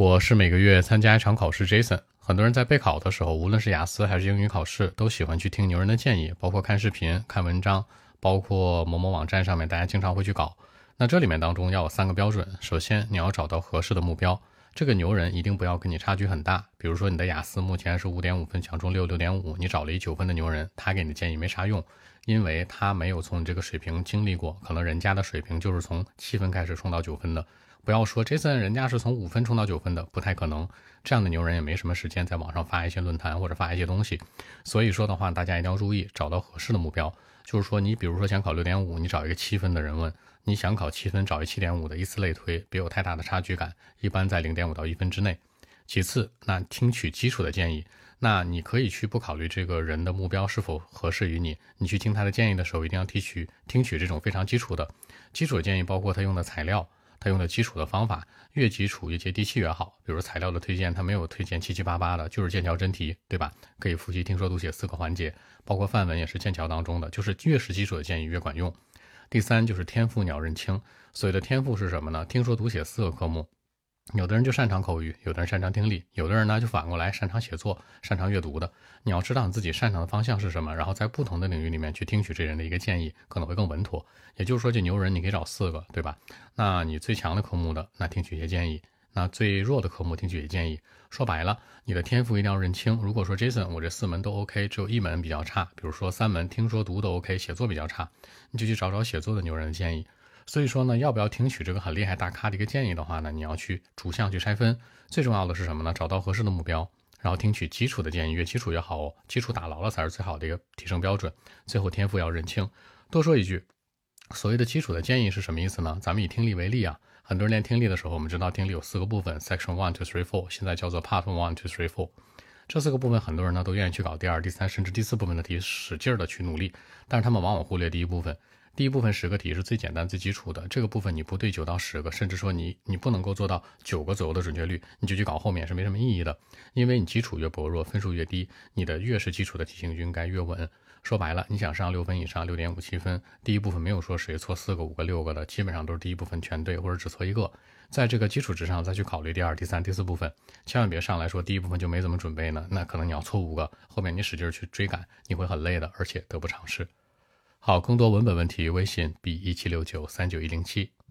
我是每个月参加一场考试 Jason。很多人在备考的时候，无论是雅思还是英语考试，都喜欢去听牛人的建议，包括看视频、看文章，包括某某网站上面大家经常会去搞。那这里面当中要有3个标准。首先你要找到合适的目标，这个牛人一定不要跟你差距很大。比如说你的雅思目前是5.5分，想中6、6.5，你找了一9分的牛人，他给你的建议没啥用，因为他没有从你这个水平经历过，可能人家的水平就是从7分开始冲到9分的。不要说 Jason 人家是从5分冲到9分的，不太可能。这样的牛人也没什么时间在网上发一些论坛或者发一些东西。所以说的话，大家一定要注意找到合适的目标。就是说你比如说想考6.5，你找一个7分的人问，你想考7分找一7.5的，以此类推，别有太大的差距感，一般在0.5到1分之内。其次，那听取基础的建议，那你可以去不考虑这个人的目标是否合适于你，你去听他的建议的时候，一定要听取这种非常基础的建议，包括他用的材料，他用的基础的方法，越基础越接地气越好。比如材料的推荐，他没有推荐七七八八的，就是剑桥真题，对吧？可以复习听说读写4个环节，包括范文也是剑桥当中的，就是越是基础的建议越管用。第三就是天赋你要认清，所谓的天赋是什么呢？听说读写4个科目，有的人就擅长口语，有的人擅长听力，有的人呢就反过来擅长写作，擅长阅读的。你要知道你自己擅长的方向是什么，然后在不同的领域里面去听取这人的一个建议，可能会更稳妥。也就是说这牛人你可以找4个，对吧？那你最强的科目的，那听取一些建议，那最弱的科目听取一些建议。说白了，你的天赋一定要认清。如果说 Jason 我这4门都 OK， 只有1门比较差，比如说3门听说读都 OK， 写作比较差，你就去找找写作的牛人的建议。所以说呢，要不要听取这个很厉害大咖的一个建议的话呢，你要去逐项去拆分。最重要的是什么呢？找到合适的目标，然后听取基础的建议，越基础越好哦，基础打牢了才是最好的一个提升标准。最后天赋要认清。多说一句，所谓的基础的建议是什么意思呢？咱们以听力为例啊，很多人练听力的时候，我们知道听力有4个部分 Section 1 to 3 4， 现在叫做 Part 1 to 3 4。这4个部分很多人呢都愿意去搞第2、第3甚至第4部分的题，使劲的去努力，但是他们往往忽略第一部分。第一部分10个题是最简单最基础的，这个部分你不对9到10个，甚至说你不能够做到9个左右的准确率，你就去搞后面是没什么意义的。因为你基础越薄弱，分数越低，你的越是基础的题型就应该越稳。说白了，你想上6分以上6.5、7分，第一部分没有说谁错4个、5个、6个的，基本上都是第一部分全对或者只错1个。在这个基础之上再去考虑第2、第3、第4部分，千万别上来说第一部分就没怎么准备呢，那可能你要错5个，后面你使劲去追赶，你会很累的，而且得不偿失。好，更多文本问题微信 B176939107。